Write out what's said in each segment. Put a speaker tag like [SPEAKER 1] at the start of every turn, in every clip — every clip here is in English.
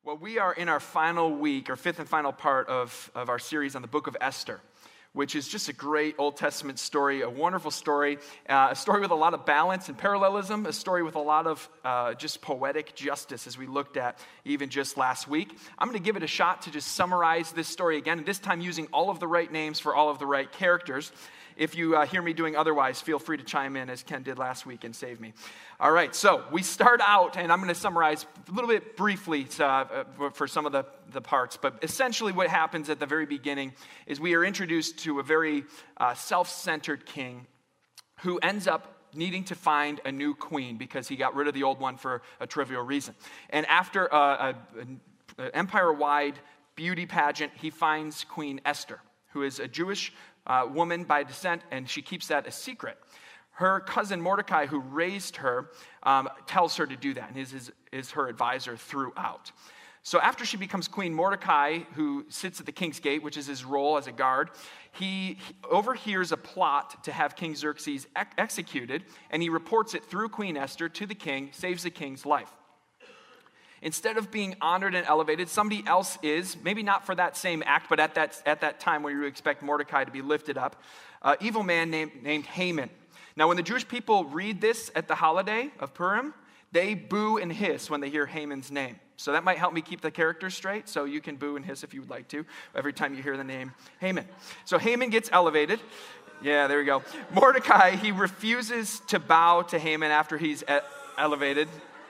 [SPEAKER 1] Well, we are in our final week, our fifth and final part of our series on the book of Esther, which is just a great Old Testament story, a wonderful story, a story with a lot of balance and parallelism, a story with a lot of just poetic justice as we looked at even just last week. I'm going to give it a shot to just summarize this story again, and this time using all of the right names for all of the right characters. If you hear me doing otherwise, feel free to chime in as Ken did last week and save me. All right, so we start out, and I'm going to summarize a little bit briefly for some of the parts, but essentially what happens at the very beginning is we are introduced to a very self-centered king who ends up needing to find a new queen because he got rid of the old one for a trivial reason. And after an empire-wide beauty pageant, he finds Queen Esther, who is a Jewish woman by descent, and she keeps that a secret. Her cousin Mordecai, who raised her, tells her to do that, and is her advisor throughout. So after she becomes queen, Mordecai, who sits at the king's gate, which is his role as a guard, he overhears a plot to have King Xerxes executed, and he reports it through Queen Esther to the king, saves the king's life. Instead of being honored and elevated, somebody else is, maybe not for that same act, but at that time where you expect Mordecai to be lifted up, an evil man named Haman. Now, when the Jewish people read this at the holiday of Purim, they boo and hiss when they hear Haman's name. So that might help me keep the characters straight, so you can boo and hiss if you would like to, every time you hear the name Haman. So Haman gets elevated. Yeah, there we go. Mordecai, he refuses to bow to Haman after he's elevated.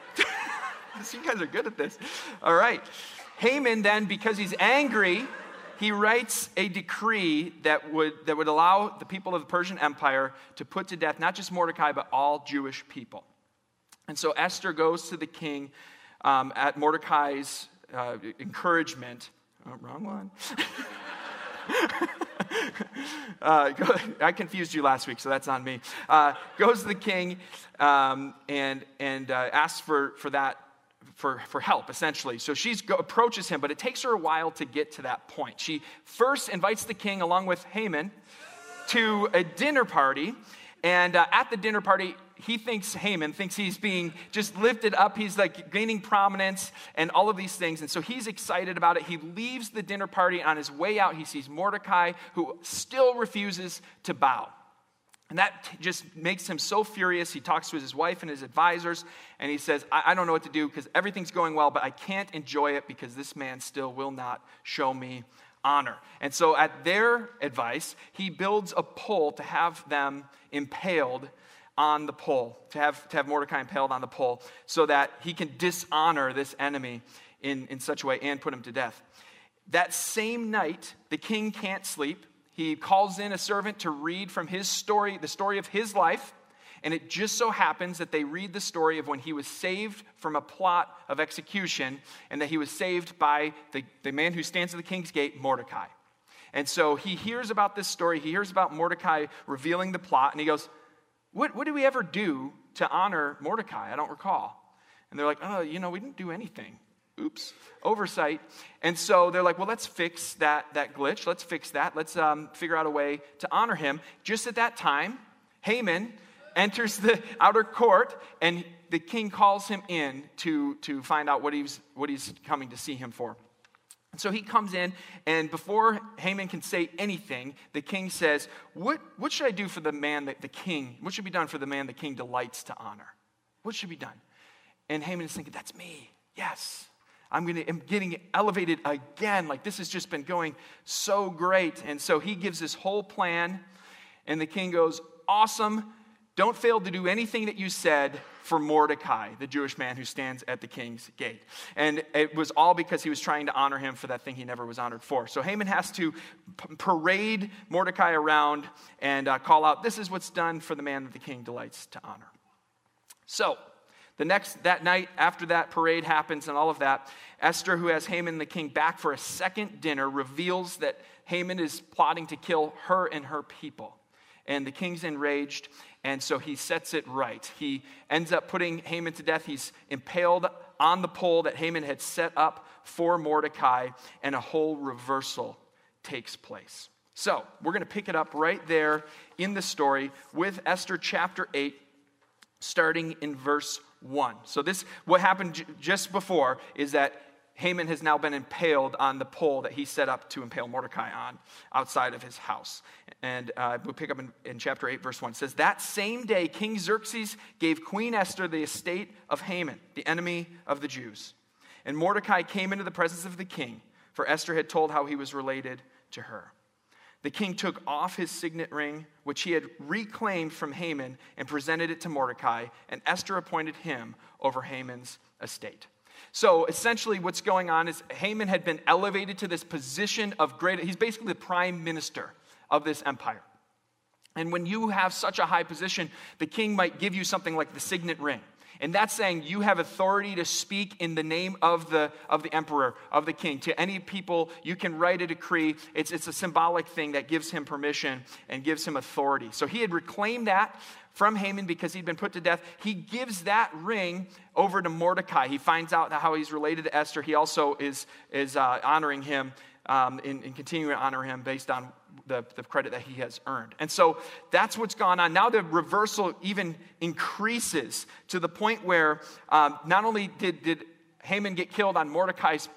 [SPEAKER 1] You guys are good at this. All right. Haman then, because he's angry, he writes a decree that would allow the people of the Persian Empire to put to death not just Mordecai, but all Jewish people. And so Esther goes to the king at Mordecai's encouragement. Oh, wrong one. I confused you last week, so that's on me. Goes to the king and asks for that. For help, essentially. So she approaches him, but it takes her a while to get to that point. She first invites the king, along with Haman, to a dinner party. And at the dinner party, Haman thinks he's being just lifted up. He's like gaining prominence and all of these things. And so he's excited about it. He leaves the dinner party. On his way out, he sees Mordecai, who still refuses to bow. And that just makes him so furious. He talks to his wife and his advisors, and he says, I don't know what to do because everything's going well, but I can't enjoy it because this man still will not show me honor. And so at their advice, he builds a pole to have them impaled on the pole, to have Mordecai impaled on the pole so that he can dishonor this enemy in such a way and put him to death. That same night, the king can't sleep. He calls in a servant to read from his story, the story of his life, and it just so happens that they read the story of when he was saved from a plot of execution, and that he was saved by the man who stands at the king's gate, Mordecai. And so he hears about this story, he hears about Mordecai revealing the plot, and he goes, what did we ever do to honor Mordecai? I don't recall. And they're like, we didn't do anything. Oops, oversight. And so they're like, well, let's fix that glitch. Let's fix that. Let's figure out a way to honor him. Just at that time, Haman enters the outer court, and the king calls him in to find out what he's coming to see him for. And so he comes in, and before Haman can say anything, the king says, what should I do for the man that the king, what should be done for the man the king delights to honor? What should be done? And Haman is thinking, that's me. Yes. I'm getting elevated again. Like this has just been going so great. And so he gives this whole plan. And the king goes, awesome. Don't fail to do anything that you said for Mordecai, the Jewish man who stands at the king's gate. And it was all because he was trying to honor him for that thing he never was honored for. So Haman has to parade Mordecai around and call out, this is what's done for the man that the king delights to honor. So that night, after that parade happens and all of that, Esther, who has Haman the king back for a second dinner, reveals that Haman is plotting to kill her and her people. And the king's enraged, and so he sets it right. He ends up putting Haman to death. He's impaled on the pole that Haman had set up for Mordecai, and a whole reversal takes place. So we're going to pick it up right there in the story with Esther chapter 8, starting in verse 1. So what happened just before is that Haman has now been impaled on the pole that he set up to impale Mordecai on outside of his house. And we'll pick up in chapter 8, verse 1. It says, that same day, King Xerxes gave Queen Esther the estate of Haman, the enemy of the Jews. And Mordecai came into the presence of the king, for Esther had told how he was related to her. The king took off his signet ring, which he had reclaimed from Haman, and presented it to Mordecai, and Esther appointed him over Haman's estate. So essentially what's going on is Haman had been elevated to this position of he's basically the prime minister of this empire. And when you have such a high position, the king might give you something like the signet ring. And that's saying you have authority to speak in the name of the emperor, of the king. To any people, you can write a decree. It's a symbolic thing that gives him permission and gives him authority. So he had reclaimed that from Haman because he'd been put to death. He gives that ring over to Mordecai. He finds out how he's related to Esther. He also is honoring him and continuing to honor him based on the credit that he has earned. And so that's what's gone on. Now the reversal even increases to the point where not only did Haman get killed on Mordecai's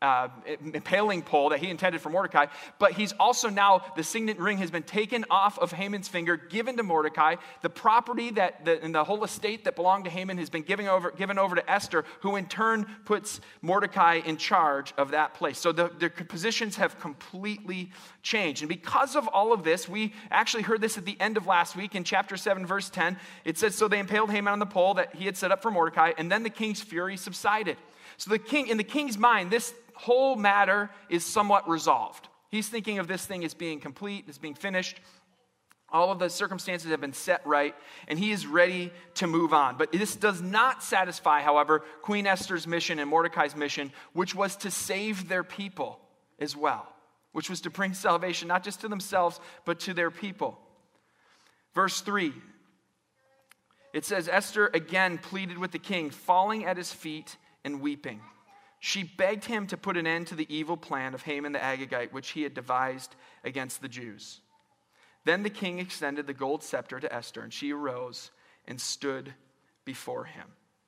[SPEAKER 1] impaling pole that he intended for Mordecai, but he's also now, the signet ring has been taken off of Haman's finger, given to Mordecai. The property and the whole estate that belonged to Haman has been given over to Esther, who in turn puts Mordecai in charge of that place. So their positions have completely changed. And because of all of this, we actually heard this at the end of last week in chapter 7, verse 10. It says, so they impaled Haman on the pole that he had set up for Mordecai, and then the king's fury subsided. So in the king's mind, this whole matter is somewhat resolved. He's thinking of this thing as being complete, as being finished. All of the circumstances have been set right, and he is ready to move on. But this does not satisfy, however, Queen Esther's mission and Mordecai's mission, which was to save their people as well, which was to bring salvation not just to themselves, but to their people. Verse 3, it says, Esther again pleaded with the king, falling at his feet and weeping. She begged him to put an end to the evil plan of Haman the Agagite, which he had devised against the Jews. Then the king extended the gold scepter to Esther, and she arose and stood before him.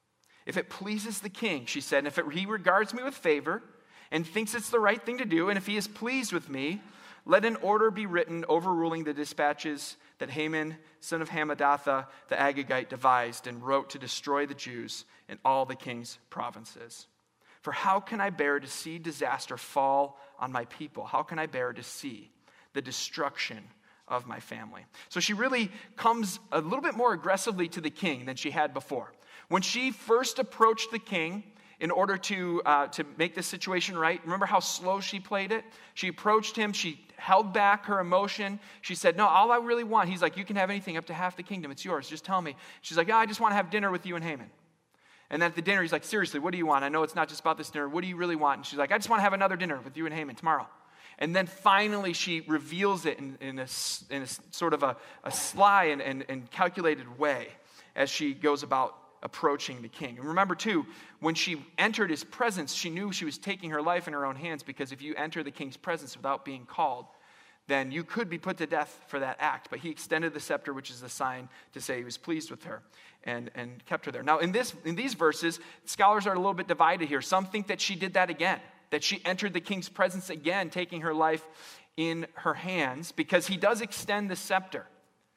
[SPEAKER 1] If it pleases the king, she said, and if he regards me with favor and thinks it's the right thing to do, and if he is pleased with me, let an order be written overruling the dispatches that Haman, son of Hammedatha, the Agagite, devised and wrote to destroy the Jews in all the king's provinces. For how can I bear to see disaster fall on my people? How can I bear to see the destruction of my family? So she really comes a little bit more aggressively to the king than she had before. When she first approached the king in order to make this situation right, remember how slow she played it? She approached him. She held back her emotion. She said, no, all I really want, he's like, you can have anything up to half the kingdom. It's yours. Just tell me. She's like, I just want to have dinner with you and Haman. And then at the dinner, he's like, seriously, what do you want? I know it's not just about this dinner. What do you really want? And she's like, I just want to have another dinner with you and Haman tomorrow. And then finally she reveals it in a sort of a sly and calculated way as she goes about approaching the king. And remember too, when she entered his presence, she knew she was taking her life in her own hands, because if you enter the king's presence without being called, then you could be put to death for that act. But he extended the scepter, which is the sign to say he was pleased with her, and kept her there. Now, in these verses, scholars are a little bit divided here. Some think that she did that again, that she entered the king's presence again, taking her life in her hands, because he does extend the scepter.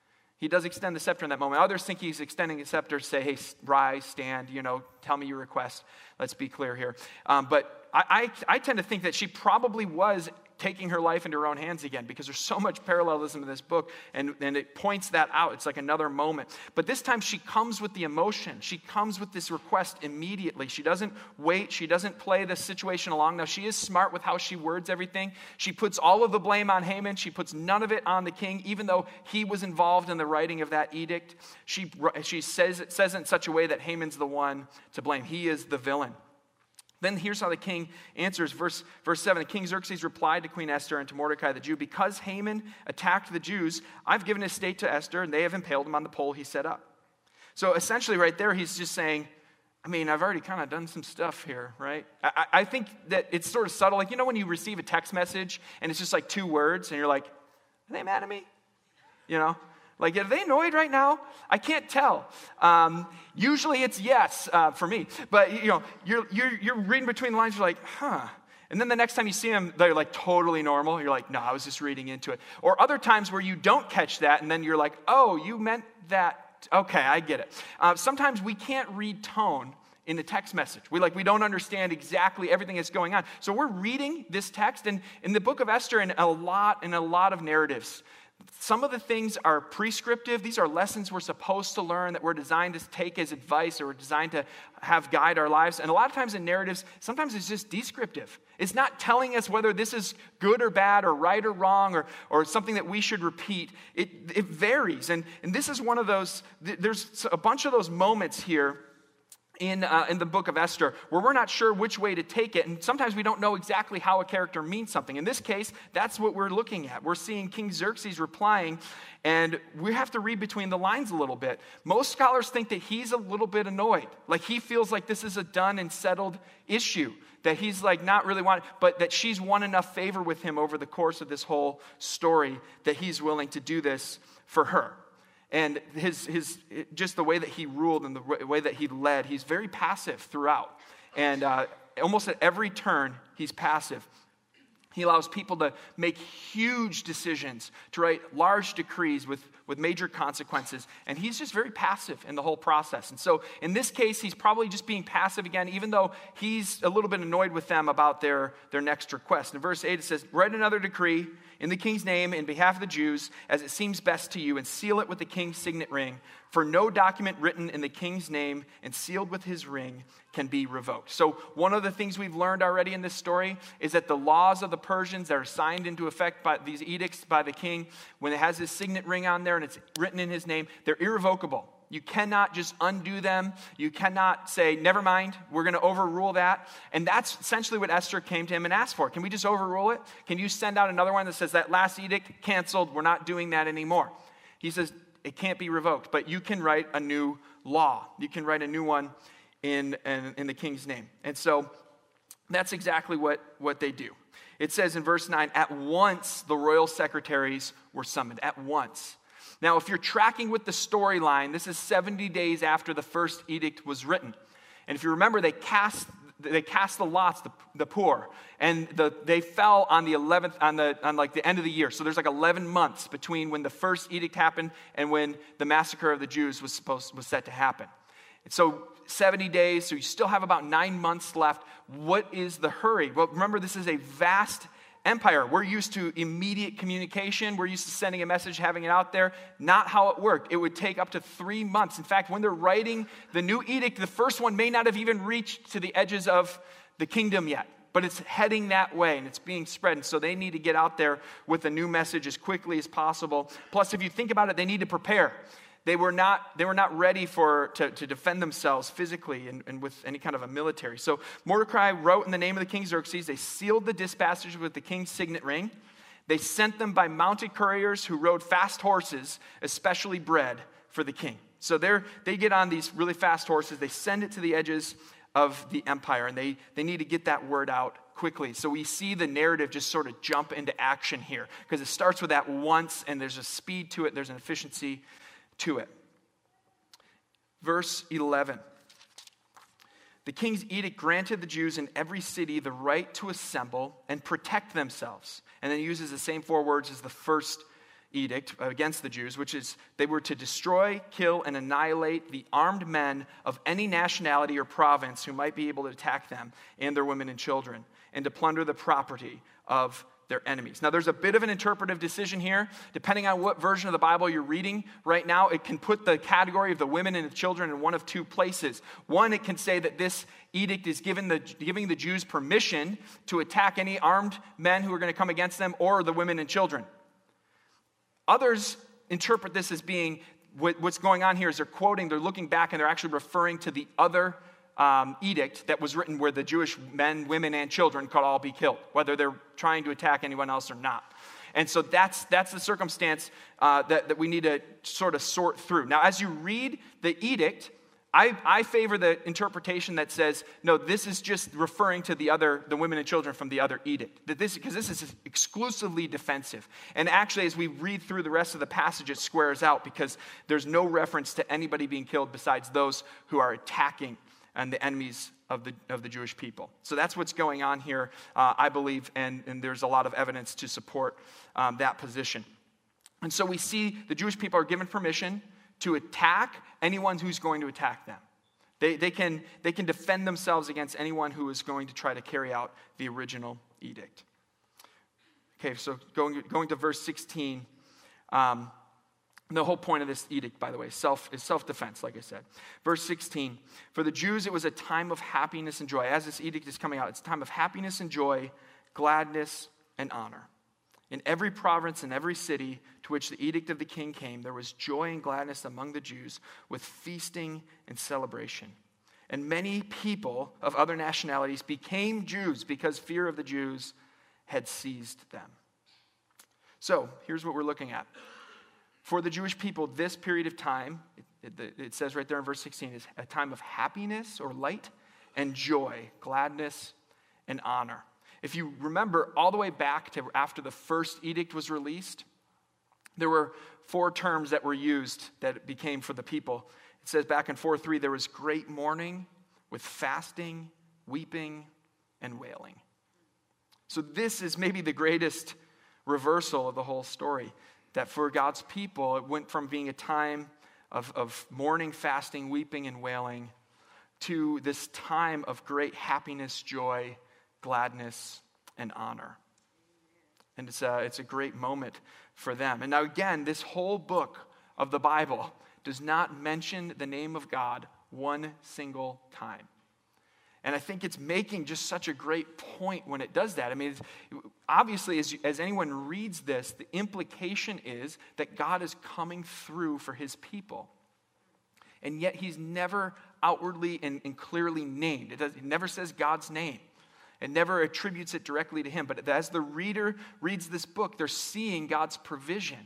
[SPEAKER 1] He does extend the scepter in that moment. Others think he's extending the scepter to say, hey, rise, stand, tell me your request. Let's be clear here. But I tend to think that she probably was taking her life into her own hands again, because there's so much parallelism in this book, and it points that out. It's like another moment. But this time she comes with the emotion. She comes with this request immediately. She doesn't wait. She doesn't play the situation along. Now, she is smart with how she words everything. She puts all of the blame on Haman. She puts none of it on the king, even though he was involved in the writing of that edict. She says it in such a way that Haman's the one to blame. He is the villain. Then here's how the king answers. Verse 7, King Xerxes replied to Queen Esther and to Mordecai the Jew, because Haman attacked the Jews, I've given his estate to Esther, and they have impaled him on the pole he set up. So essentially right there, he's just saying, I've already kind of done some stuff here, right? I think that it's sort of subtle. Like, when you receive a text message, and it's just like 2 words, and you're like, are they mad at me? Like, are they annoyed right now? I can't tell. Usually it's yes for me. But, you're reading between the lines, you're like, huh. And then the next time you see them, they're like totally normal. You're like, no, I was just reading into it. Or other times where you don't catch that, and then you're like, oh, you meant that. Okay, I get it. Sometimes we can't read tone in the text message. We don't understand exactly everything that's going on. So we're reading this text, and in the book of Esther, in a lot of narratives, some of the things are prescriptive. These are lessons we're supposed to learn, that we're designed to take as advice, or we're designed to have guide our lives. And a lot of times in narratives, sometimes it's just descriptive. It's not telling us whether this is good or bad, or right or wrong, or something that we should repeat. It varies. And this is one of those, there's a bunch of those moments here in the book of Esther, where we're not sure which way to take it, and sometimes we don't know exactly how a character means something. In this case, that's what we're looking at. We're seeing King Xerxes replying, and we have to read between the lines a little bit. Most scholars think that he's a little bit annoyed, like he feels like this is a done and settled issue, that he's like not really wanting, but that she's won enough favor with him over the course of this whole story that he's willing to do this for her. And his just the way that he ruled and the way that he led, he's very passive throughout. And almost at every turn, he's passive. He allows people to make huge decisions, to write large decrees with major consequences. And he's just very passive in the whole process. And so in this case, he's probably just being passive again, even though he's a little bit annoyed with them about their next request. In verse 8, it says, write another decree in the king's name in behalf of the Jews, as it seems best to you, and seal it with the king's signet ring. For no document written in the king's name and sealed with his ring can be revoked. So one of the things we've learned already in this story is that the laws of the Persians that are signed into effect by these edicts by the king, when it has his signet ring on there and it's written in his name, they're irrevocable. You cannot just undo them. You cannot say, never mind, we're going to overrule that. And that's essentially what Esther came to him and asked for. Can we just overrule it? Can you send out another one that says that last edict canceled, we're not doing that anymore? He says, it can't be revoked, but you can write a new law. You can write a new one in the king's name. And so that's exactly what they do. It says in verse 9, at once the royal secretaries were summoned. At once. Now, if you're tracking with the storyline, this is 70 days after the first edict was written. And if you remember, they cast the lots, the poor, and they fell on the 11th, on like the end of the year. So there's like 11 months between when the first edict happened and when the massacre of the Jews was set to happen. And so 70 days, so you still have about 9 months left. What is the hurry? Well, remember, this is a vast empire. We're used to immediate communication. We're used to sending a message, having it out there. Not how it worked. It would take up to 3 months. In fact, when they're writing the new edict, the first one may not have even reached to the edges of the kingdom yet, but it's heading that way and it's being spread. And so they need to get out there with a new message as quickly as possible. Plus, if you think about it, they need to prepare. They were not ready to defend themselves physically and with any kind of a military. So Mordecai wrote in the name of the king Xerxes. They sealed the dispatches with the king's signet ring. They sent them by mounted couriers who rode fast horses, especially bred for the king. So they get on these really fast horses. They send it to the edges of the empire, and they need to get that word out quickly. So we see the narrative just sort of jump into action here, because it starts with that once, and there's a speed to it, there's an efficiency to it. Verse 11. The king's edict granted the Jews in every city the right to assemble and protect themselves. And then he uses the same 4 words as the first edict against the Jews, which is they were to destroy, kill, and annihilate the armed men of any nationality or province who might be able to attack them and their women and children, and to plunder the property of their enemies. Now, there's a bit of an interpretive decision here. Depending on what version of the Bible you're reading right now, it can put the category of the women and the children in one of 2 places. One, it can say that this edict is giving the Jews permission to attack any armed men who are going to come against them, or the women and children. Others interpret this as being, what's going on here is they're looking back, and they're actually referring to the other edict that was written where the Jewish men, women, and children could all be killed, whether they're trying to attack anyone else or not. And so that's the circumstance that we need to sort of sort through. Now, as you read the edict, I favor the interpretation that says, no, this is just referring to the women and children from the other edict. Because this is exclusively defensive. And actually, as we read through the rest of the passage, it squares out because there's no reference to anybody being killed besides those who are attacking and the enemies of the Jewish people. So that's what's going on here, I believe, and there's a lot of evidence to support that position. And so we see the Jewish people are given permission to attack anyone who's going to attack them. They can defend themselves against anyone who is going to try to carry out the original edict. Okay, so going to verse 16, the whole point of this edict, by the way, is self-defense, like I said. Verse 16, for the Jews it was a time of happiness and joy. As this edict is coming out, it's a time of happiness and joy, gladness and honor. In every province and every city to which the edict of the king came, there was joy and gladness among the Jews with feasting and celebration. And many people of other nationalities became Jews because fear of the Jews had seized them. So here's what we're looking at. For the Jewish people, this period of time, it says right there in verse 16, is a time of happiness or light and joy, gladness and honor. If you remember all the way back to after the first edict was released, there were 4 terms that were used that became for the people. It says back in 4:3, there was great mourning with fasting, weeping, and wailing. So this is maybe the greatest reversal of the whole story, that for God's people, it went from being a time of mourning, fasting, weeping, and wailing to this time of great happiness, joy, gladness, and honor. And it's a great moment for them. And now again, this whole book of the Bible does not mention the name of God one single time. And I think it's making just such a great point when it does that. I mean, obviously, as anyone reads this, the implication is that God is coming through for his people. And yet he's never outwardly and clearly named. It never says God's name. It never attributes it directly to him. But as the reader reads this book, they're seeing God's provision.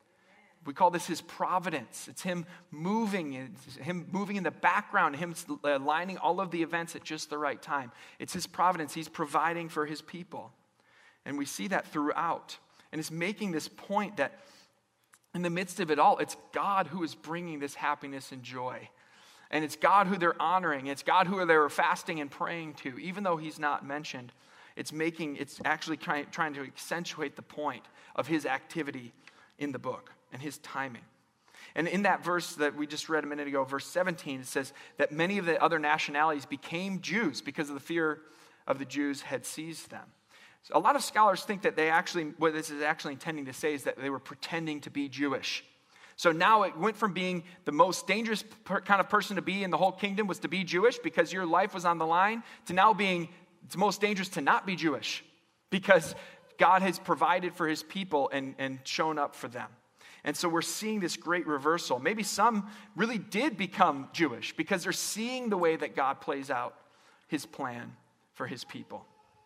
[SPEAKER 1] We call this his providence. It's him moving in the background, him aligning all of the events at just the right time. It's his providence. He's providing for his people. And we see that throughout. And it's making this point that in the midst of it all, it's God who is bringing this happiness and joy. And it's God who they're honoring. It's God who they're fasting and praying to. Even though he's not mentioned, it's actually trying to accentuate the point of his activity in the book and his timing. And in that verse that we just read a minute ago, verse 17, it says that many of the other nationalities became Jews because of the fear of the Jews had seized them. So a lot of scholars think that what this is actually intending to say is that they were pretending to be Jewish. So now it went from being the most dangerous kind of person to be in the whole kingdom was to be Jewish because your life was on the line, to now being it's most dangerous to not be Jewish because God has provided for his people and shown up for them. And so we're seeing this great reversal. Maybe some really did become Jewish because they're seeing the way that God plays out his plan for his people.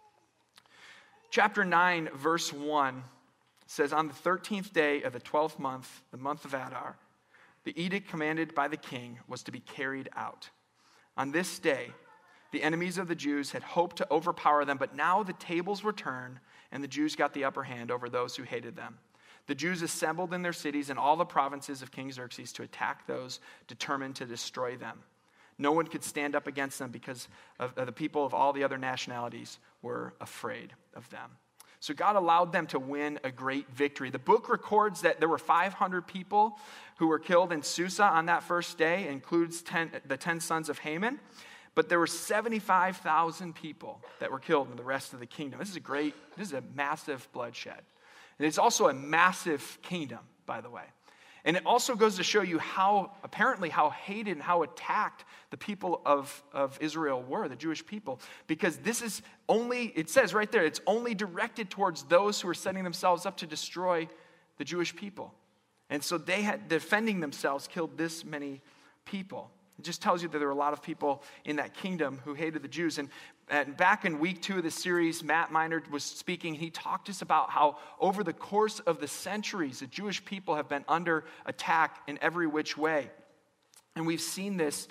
[SPEAKER 1] Chapter 9, verse 1 says, on the 13th day of the 12th month, the month of Adar, the edict commanded by the king was to be carried out. On this day, the enemies of the Jews had hoped to overpower them, but now the tables were turned, and the Jews got the upper hand over those who hated them. The Jews assembled in their cities in all the provinces of King Xerxes to attack those determined to destroy them. No one could stand up against them because of the people of all the other nationalities were afraid of them. So God allowed them to win a great victory. The book records that there were 500 people who were killed in Susa on that first day. It includes the 10 sons of Haman. But there were 75,000 people that were killed in the rest of the kingdom. This is a massive bloodshed. And it's also a massive kingdom, by the way. And it also goes to show you how hated and how attacked the people of Israel were, the Jewish people. Because it says right there, it's only directed towards those who are setting themselves up to destroy the Jewish people. And so they had, defending themselves, killed this many people. It just tells you that there were a lot of people in that kingdom who hated the Jews. And back in week 2 of the series, Matt Miner was speaking. He talked to us about how over the course of the centuries, the Jewish people have been under attack in every which way. And we've seen this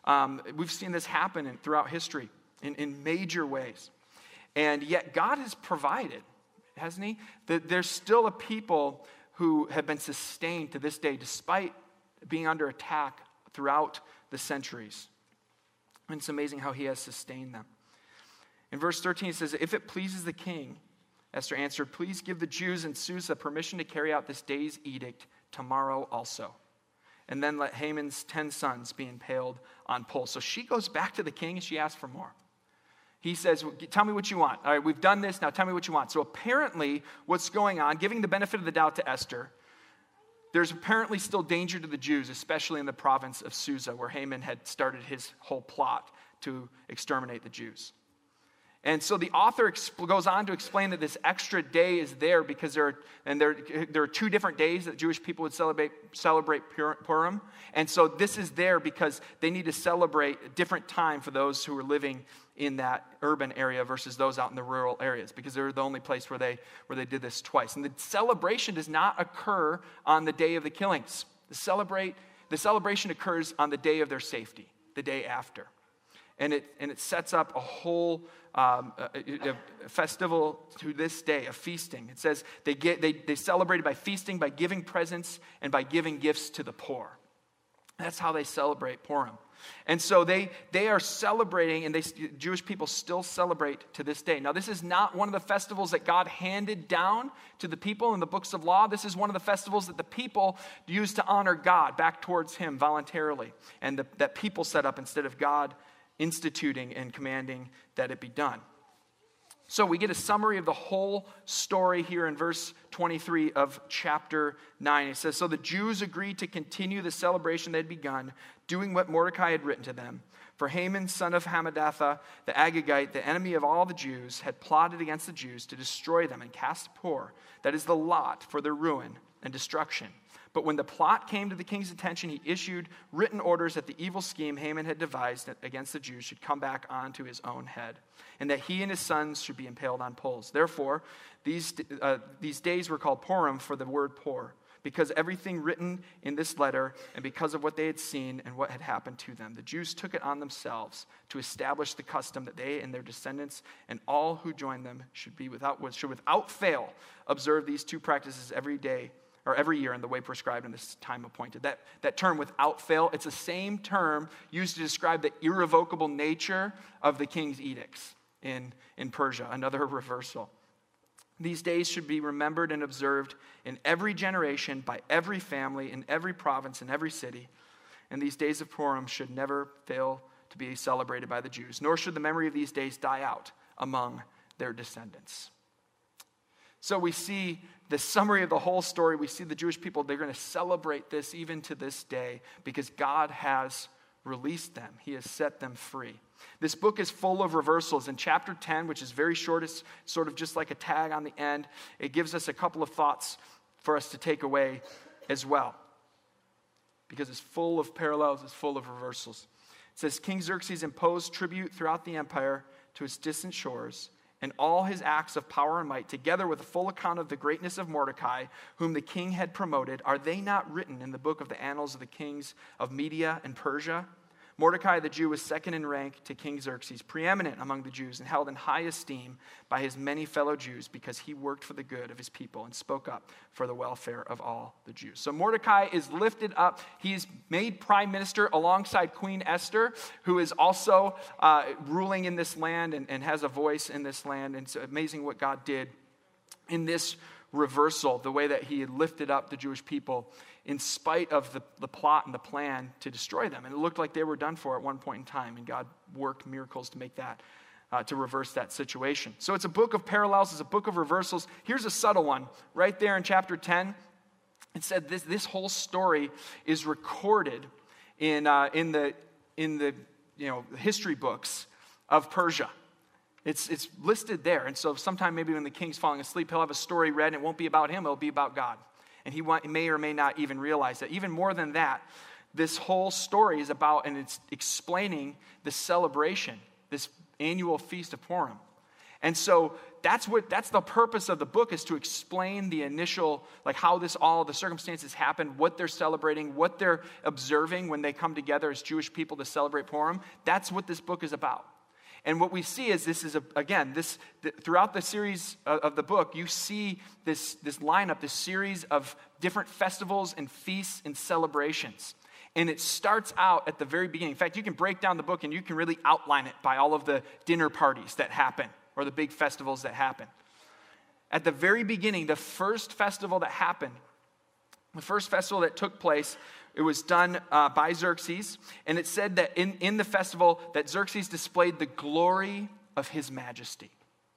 [SPEAKER 1] We've seen this happen throughout history in major ways. And yet God has provided, hasn't he? That there's still a people who have been sustained to this day despite being under attack throughout the centuries. And it's amazing how he has sustained them. In verse 13 it says, if it pleases the king, Esther answered, please give the Jews in Susa permission to carry out this day's edict tomorrow also. And then let Haman's 10 sons be impaled on poles. So she goes back to the king and she asks for more. He says, tell me what you want. All right, we've done this, now tell me what you want. So apparently what's going on, giving the benefit of the doubt to Esther, there's apparently still danger to the Jews, especially in the province of Susa, where Haman had started his whole plot to exterminate the Jews. And so the author goes on to explain that this extra day is there because there are 2 different days that Jewish people would celebrate Purim. And so this is there because they need to celebrate a different time for those who are living in that urban area versus those out in the rural areas, because they're the only place where they did this twice. And the celebration does not occur on the day of the killings. The celebration occurs on the day of their safety, the day after. And it sets up a whole a festival to this day, a feasting. It says they celebrated by feasting, by giving presents, and by giving gifts to the poor. That's how they celebrate Purim. And so they are celebrating, and Jewish people still celebrate to this day. Now, this is not one of the festivals that God handed down to the people in the books of law. This is one of the festivals that the people used to honor God back towards him voluntarily, and that people set up instead of God instituting and commanding that it be done. So we get a summary of the whole story here in verse 23 of chapter 9. It says, so the Jews agreed to continue the celebration they had begun, doing what Mordecai had written to them. For Haman, son of Hammedatha, the Agagite, the enemy of all the Jews, had plotted against the Jews to destroy them and cast poor, that is the lot, for their ruin and destruction. But when the plot came to the king's attention, he issued written orders that the evil scheme Haman had devised against the Jews should come back onto his own head, and that he and his sons should be impaled on poles. Therefore, these days were called Purim for the word poor, because everything written in this letter and because of what they had seen and what had happened to them, the Jews took it on themselves to establish the custom that they and their descendants and all who join them should without fail observe these 2 practices every day, or every year in the way prescribed in this time appointed. That term, without fail, it's the same term used to describe the irrevocable nature of the king's edicts in Persia, another reversal. These days should be remembered and observed in every generation, by every family, in every province, in every city. And these days of Purim should never fail to be celebrated by the Jews, nor should the memory of these days die out among their descendants. So we see the summary of the whole story. We see the Jewish people, they're going to celebrate this even to this day because God has released them. He has set them free. This book is full of reversals. In chapter 10, which is very short, it's sort of just like a tag on the end, it gives us a couple of thoughts for us to take away as well, because it's full of parallels, it's full of reversals. It says, King Xerxes imposed tribute throughout the empire to its distant shores, and all his acts of power and might, together with a full account of the greatness of Mordecai, whom the king had promoted, are they not written in the book of the annals of the kings of Media and Persia? Mordecai the Jew was second in rank to King Xerxes, preeminent among the Jews and held in high esteem by his many fellow Jews because he worked for the good of his people and spoke up for the welfare of all the Jews. So Mordecai is lifted up. He's made prime minister alongside Queen Esther, who is also ruling in this land and has a voice in this land. And it's amazing what God did in this reversal, the way that he had lifted up the Jewish people in spite of the plot and the plan to destroy them. And it looked like they were done for at one point in time, and God worked miracles to make that, to reverse that situation. So it's a book of parallels, it's a book of reversals. Here's a subtle one. Right there in chapter 10, it said this whole story is recorded in the history books of Persia. It's listed there. And so sometime maybe when the king's falling asleep, he'll have a story read, and it won't be about him, it'll be about God. And he may or may not even realize that. Even more than that, this whole story is about, and it's explaining the celebration, this annual feast of Purim. And so that's the purpose of the book, is to explain the initial, like how the circumstances happened, what they're celebrating, what they're observing when they come together as Jewish people to celebrate Purim. That's what this book is about. And what we see is throughout the series of the book, you see this lineup, this series of different festivals and feasts and celebrations. And it starts out at the very beginning. In fact, you can break down the book and you can really outline it by all of the dinner parties that happen or the big festivals that happen. At the very beginning, the first festival that happened, the first festival that took place, it was done by Xerxes, and it said that in the festival that Xerxes displayed the glory of his majesty.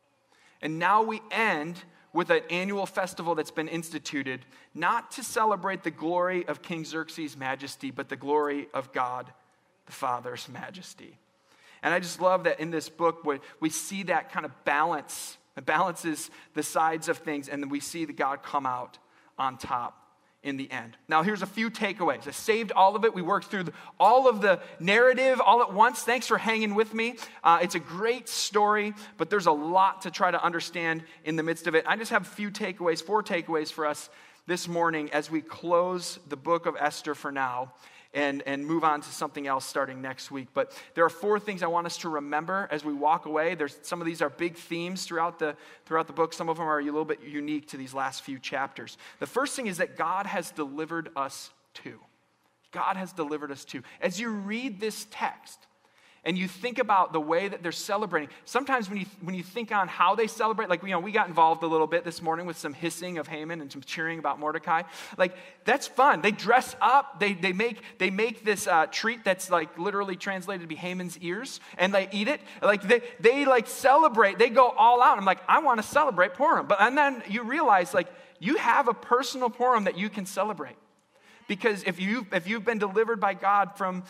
[SPEAKER 1] And now we end with an annual festival that's been instituted, not to celebrate the glory of King Xerxes' majesty, but the glory of God the Father's majesty. And I just love that in this book we see that kind of balance. It balances the sides of things, and then we see the God come out on top in the end. Now, here's a few takeaways. I saved all of it. We worked through all of the narrative all at once. Thanks for hanging with me. It's a great story, but there's a lot to try to understand in the midst of it. I just have a few takeaways, 4 takeaways for us this morning as we close the book of Esther for now and move on to something else starting next week. But there are 4 things I want us to remember as we walk away. Some of these are big themes throughout the book. Some of them are a little bit unique to these last few chapters. The first thing is that God has delivered us too. God has delivered us too. As you read this text, and you think about the way that they're celebrating, sometimes when you think on how they celebrate, like, we got involved a little bit this morning with some hissing of Haman and some cheering about Mordecai. Like, that's fun. They dress up. They make this treat that's like literally translated to be Haman's ears, and they eat it. Like, they like celebrate. They go all out. I'm like, I want to celebrate Purim. And then you realize, like, you have a personal Purim that you can celebrate. Because if you've been delivered by God from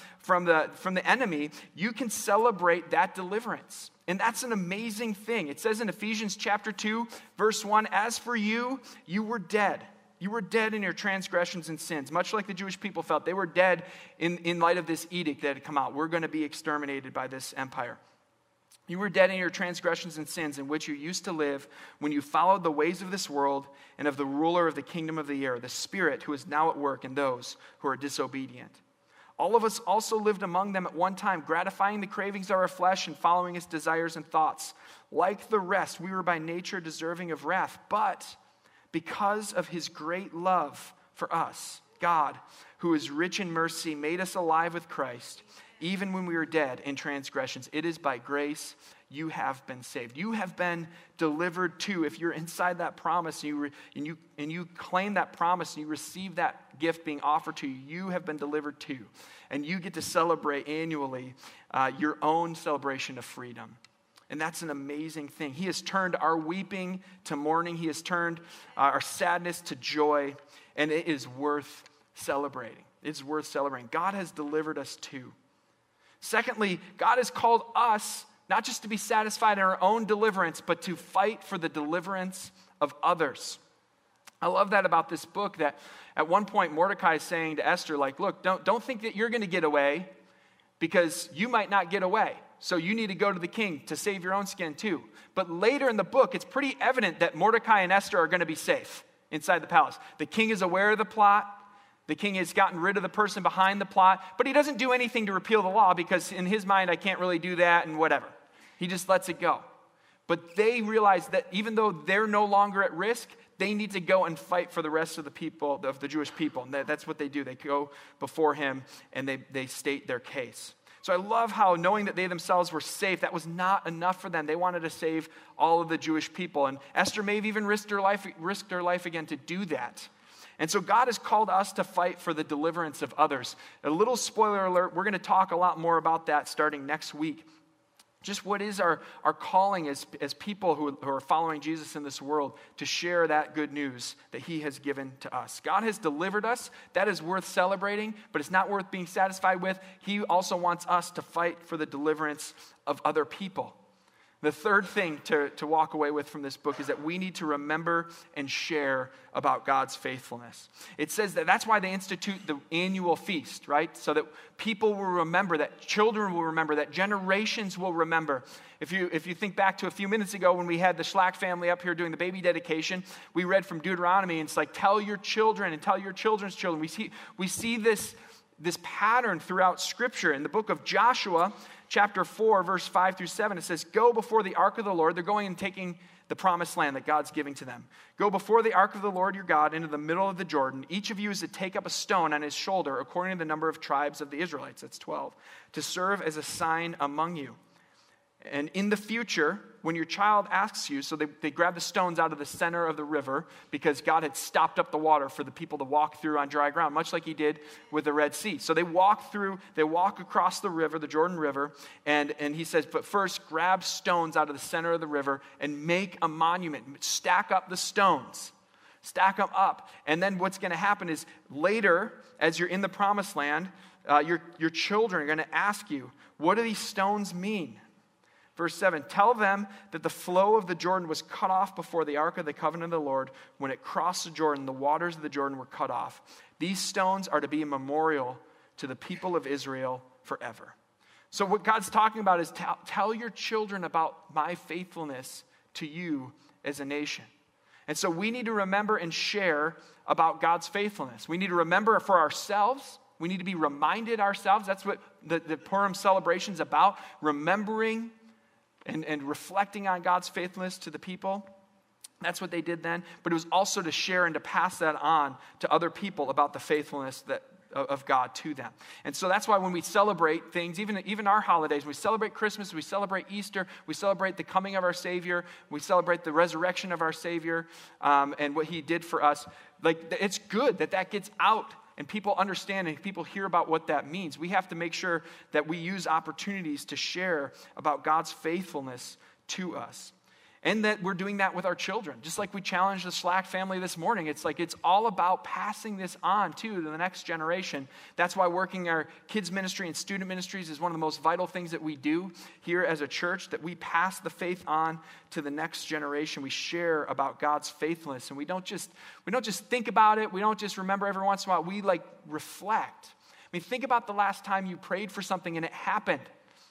[SPEAKER 1] the enemy, you can celebrate that deliverance. And that's an amazing thing. It says in Ephesians chapter 2, verse 1, as for you, you were dead. You were dead in your transgressions and sins. Much like the Jewish people felt, they were dead in light of this edict that had come out. We're going to be exterminated by this empire. You were dead in your transgressions and sins in which you used to live when you followed the ways of this world and of the ruler of the kingdom of the air, the spirit who is now at work in those who are disobedient. All of us also lived among them at one time, gratifying the cravings of our flesh and following its desires and thoughts. Like the rest, we were by nature deserving of wrath, but because of his great love for us, God, who is rich in mercy, made us alive with Christ, even when we were dead in transgressions. It is by grace you have been saved. You have been delivered too. If you're inside that promise and you claim that promise and you receive that gift being offered to you, you have been delivered too. And you get to celebrate annually your own celebration of freedom. And that's an amazing thing. He has turned our weeping to mourning. He has turned our sadness to joy. And it is worth celebrating. It's worth celebrating. God has delivered us too. Secondly, God has called us not just to be satisfied in our own deliverance, but to fight for the deliverance of others. I love that about this book, that at one point Mordecai is saying to Esther, like, look, don't think that you're going to get away, because you might not get away. So you need to go to the king to save your own skin too. But later in the book, it's pretty evident that Mordecai and Esther are going to be safe inside the palace. The king is aware of the plot. The king has gotten rid of the person behind the plot, but he doesn't do anything to repeal the law because in his mind, I can't really do that and whatever. He just lets it go. But they realize that even though they're no longer at risk, they need to go and fight for the rest of the people, of the Jewish people. And that's what they do. They go before him and they state their case. So I love how, knowing that they themselves were safe, that was not enough for them. They wanted to save all of the Jewish people. And Esther may have even risked her life again to do that. And so God has called us to fight for the deliverance of others. A little spoiler alert, we're going to talk a lot more about that starting next week. Just what is our calling as people who are following Jesus in this world, to share that good news that he has given to us. God has delivered us. That is worth celebrating, but it's not worth being satisfied with. He also wants us to fight for the deliverance of other people. The third thing to walk away with from this book is that we need to remember and share about God's faithfulness. It says that's why they institute the annual feast, right? So that people will remember, that children will remember, that generations will remember. If you think back to a few minutes ago when we had the Schlack family up here doing the baby dedication, we read from Deuteronomy, and it's like, tell your children and tell your children's children. We see this pattern throughout Scripture. In the book of Joshua, chapter 4, verse 5 through 7, it says, go before the ark of the Lord. They're going and taking the promised land that God's giving to them. Go before the ark of the Lord your God into the middle of the Jordan. Each of you is to take up a stone on his shoulder according to the number of tribes of the Israelites. That's 12. To serve as a sign among you. And in the future, when your child asks you, so they grab the stones out of the center of the river because God had stopped up the water for the people to walk through on dry ground, much like he did with the Red Sea. So they walk across the river, the Jordan River, and he says, but first grab stones out of the center of the river and make a monument. Stack up the stones. Stack them up. And then what's going to happen is later, as you're in the promised land, your children are going to ask you, what do these stones mean? Verse 7, tell them that the flow of the Jordan was cut off before the ark of the covenant of the Lord. When it crossed the Jordan, the waters of the Jordan were cut off. These stones are to be a memorial to the people of Israel forever. So what God's talking about is tell your children about my faithfulness to you as a nation. And so we need to remember and share about God's faithfulness. We need to remember for ourselves. We need to be reminded ourselves. That's what the Purim celebration is about, remembering and reflecting on God's faithfulness to the people. That's what they did then. But it was also to share and to pass that on to other people about the faithfulness of God to them. And so that's why when we celebrate things, even our holidays, we celebrate Christmas, we celebrate Easter, we celebrate the coming of our Savior, we celebrate the resurrection of our Savior, and what he did for us. Like, it's good that gets out and people understand and people hear about what that means. We have to make sure that we use opportunities to share about God's faithfulness to us. And that we're doing that with our children. Just like we challenged the Schlack family this morning. It's like it's all about passing this on to the next generation. That's why working our kids ministry and student ministries is one of the most vital things that we do here as a church, that we pass the faith on to the next generation. We share about God's faithfulness, and we don't just think about it. We don't just remember every once in a while. We reflect. I mean, think about the last time you prayed for something and it happened.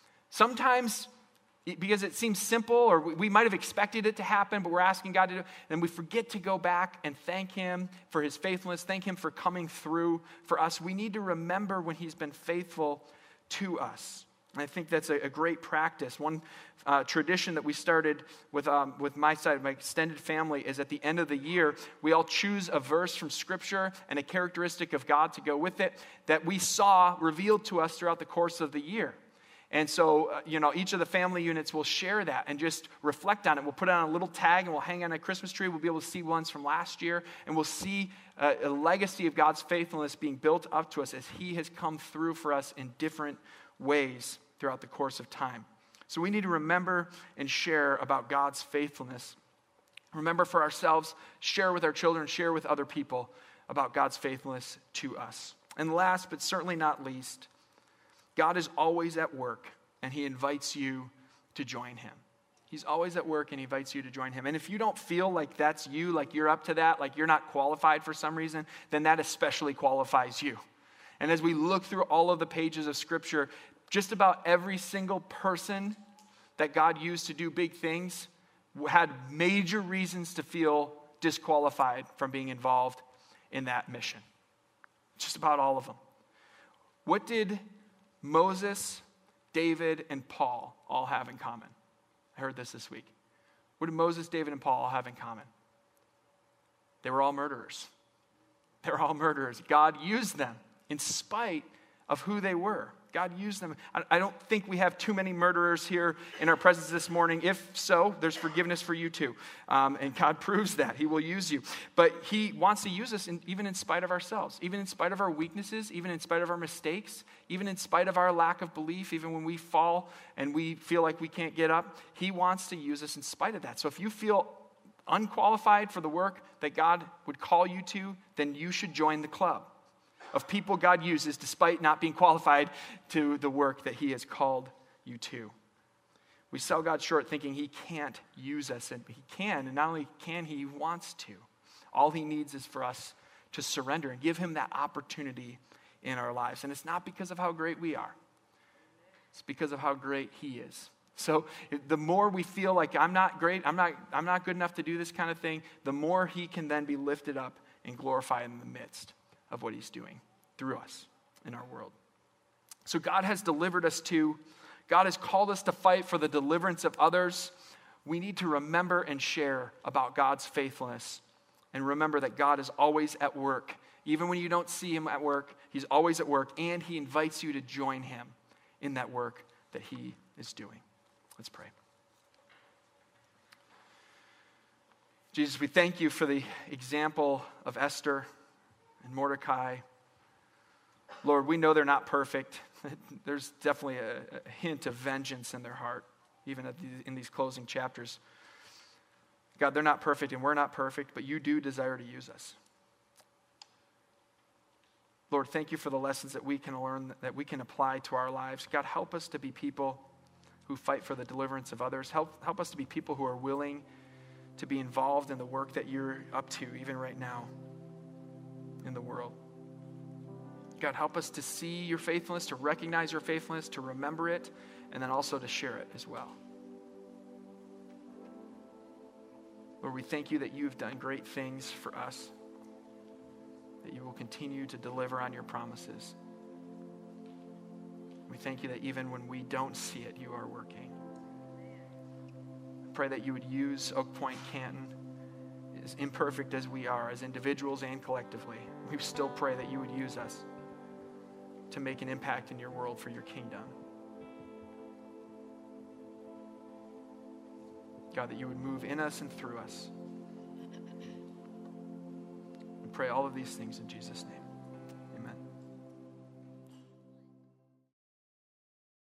[SPEAKER 1] Sometimes because it seems simple, or we might have expected it to happen, but we're asking God to do it, and we forget to go back and thank him for his faithfulness, thank him for coming through for us. We need to remember when he's been faithful to us. And I think that's a great practice. One tradition that we started with my side, my extended family, is at the end of the year, we all choose a verse from Scripture and a characteristic of God to go with it that we saw revealed to us throughout the course of the year. And so, each of the family units will share that and just reflect on it. We'll put it on a little tag and we'll hang on a Christmas tree. We'll be able to see ones from last year, and we'll see a legacy of God's faithfulness being built up to us as he has come through for us in different ways throughout the course of time. So we need to remember and share about God's faithfulness. Remember for ourselves, share with our children, share with other people about God's faithfulness to us. And last, but certainly not least, God is always at work, and he invites you to join him. He's always at work, and he invites you to join him. And if you don't feel like that's you, like you're up to that, like you're not qualified for some reason, then that especially qualifies you. And as we look through all of the pages of Scripture, just about every single person that God used to do big things had major reasons to feel disqualified from being involved in that mission. Just about all of them. What did Moses, David, and Paul all have in common? I heard this week. What did Moses, David, and Paul all have in common? They were all murderers. They were all murderers. God used them in spite of who they were. God used them. I don't think we have too many murderers here in our presence this morning. If so, there's forgiveness for you too. And God proves that. He will use you. But he wants to use us even in spite of ourselves, even in spite of our weaknesses, even in spite of our mistakes, even in spite of our lack of belief, even when we fall and we feel like we can't get up. He wants to use us in spite of that. So if you feel unqualified for the work that God would call you to, then you should join the club of people God uses despite not being qualified to the work that he has called you to. We sell God short thinking he can't use us, and he can, and not only can, he wants to. All he needs is for us to surrender and give him that opportunity in our lives. And it's not because of how great we are. It's because of how great he is. So the more we feel like I'm not great, I'm not good enough to do this kind of thing, the more he can then be lifted up and glorified in the midst of what he's doing through us in our world. So God has delivered us too. God has called us to fight for the deliverance of others. We need to remember and share about God's faithfulness and remember that God is always at work. Even when you don't see him at work, he's always at work, and he invites you to join him in that work that he is doing. Let's pray. Jesus, we thank you for the example of Esther and Mordecai. Lord, we know they're not perfect. There's definitely a hint of vengeance in their heart, even in these closing chapters. God, they're not perfect and we're not perfect, but you do desire to use us. Lord, thank you for the lessons that we can learn, that we can apply to our lives. God, help us to be people who fight for the deliverance of others. Help us to be people who are willing to be involved in the work that you're up to, even right now in the world. God, help us to see your faithfulness, to recognize your faithfulness, to remember it, and then also to share it as well. Lord, we thank you that you've done great things for us, that you will continue to deliver on your promises. We thank you that even when we don't see it, you are working. I pray that you would use Oak Point Canton, as imperfect as we are, as individuals and collectively. We still pray that you would use us to make an impact in your world for your kingdom. God, that you would move in us and through us. We pray all of these things in Jesus' name.